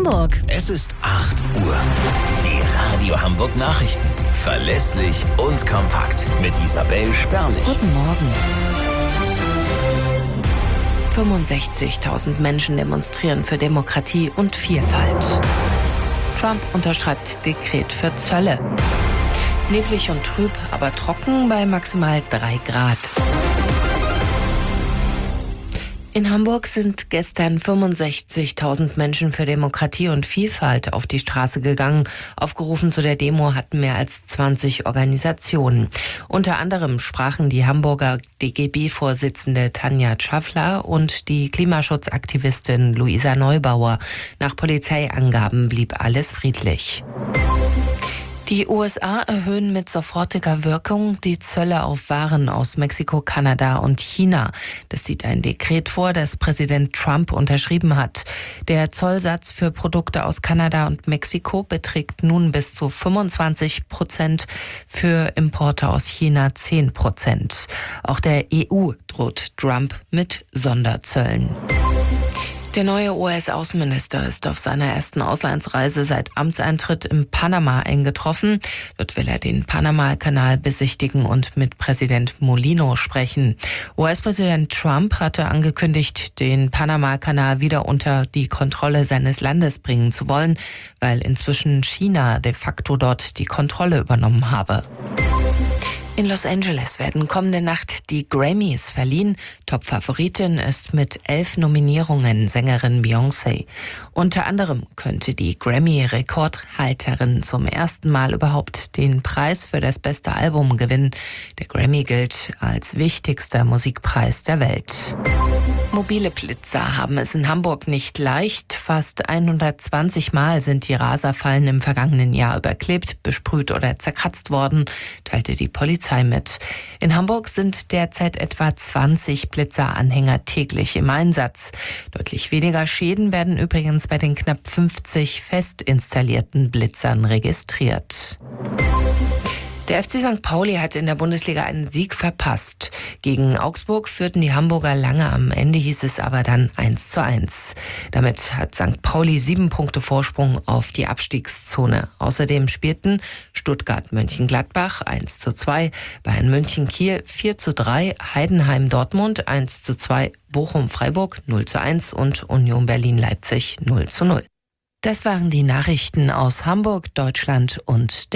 Hamburg. Es ist 8 Uhr. Die Radio Hamburg Nachrichten. Verlässlich und kompakt. Mit Isabel Spärlich. Guten Morgen. 65.000 Menschen demonstrieren für Demokratie und Vielfalt. Trump unterschreibt Dekret für Zölle. Neblig und trüb, aber trocken bei maximal 3 Grad. In Hamburg sind gestern 65.000 Menschen für Demokratie und Vielfalt auf die Straße gegangen. Aufgerufen zu der Demo hatten mehr als 20 Organisationen. Unter anderem sprachen die Hamburger DGB-Vorsitzende Tanja Schaffler und die Klimaschutzaktivistin Luisa Neubauer. Nach Polizeiangaben blieb alles friedlich. Die USA erhöhen mit sofortiger Wirkung die Zölle auf Waren aus Mexiko, Kanada und China. Das sieht ein Dekret vor, das Präsident Trump unterschrieben hat. Der Zollsatz für Produkte aus Kanada und Mexiko beträgt nun bis zu 25%, für Importe aus China 10%. Auch der EU droht Trump mit Sonderzöllen. Der neue US-Außenminister ist auf seiner ersten Auslandsreise seit Amtseintritt in Panama eingetroffen. Dort will er den Panama-Kanal besichtigen und mit Präsident Molino sprechen. US-Präsident Trump hatte angekündigt, den Panama-Kanal wieder unter die Kontrolle seines Landes bringen zu wollen, weil inzwischen China de facto dort die Kontrolle übernommen habe. In Los Angeles werden kommende Nacht die Grammys verliehen. Top-Favoritin ist mit 11 Nominierungen Sängerin Beyoncé. Unter anderem könnte die Grammy-Rekordhalterin zum ersten Mal überhaupt den Preis für das beste Album gewinnen. Der Grammy gilt als wichtigster Musikpreis der Welt. Mobile Blitzer haben es in Hamburg nicht leicht. Fast 120 Mal sind die Raserfallen im vergangenen Jahr überklebt, besprüht oder zerkratzt worden, teilte die Polizei mit. In Hamburg sind derzeit etwa 20 Blitzeranhänger täglich im Einsatz. Deutlich weniger Schäden werden übrigens bei den knapp 50 fest installierten Blitzern registriert. Der FC St. Pauli hat in der Bundesliga einen Sieg verpasst. Gegen Augsburg führten die Hamburger lange, am Ende hieß es aber dann 1:1. Damit hat St. Pauli 7 Punkte Vorsprung auf die Abstiegszone. Außerdem spielten Stuttgart-Mönchengladbach 1:2, Bayern München-Kiel 4:3, Heidenheim-Dortmund 1:2, Bochum-Freiburg 0:1 und Union Berlin-Leipzig 0:0. Das waren die Nachrichten aus Hamburg, Deutschland und der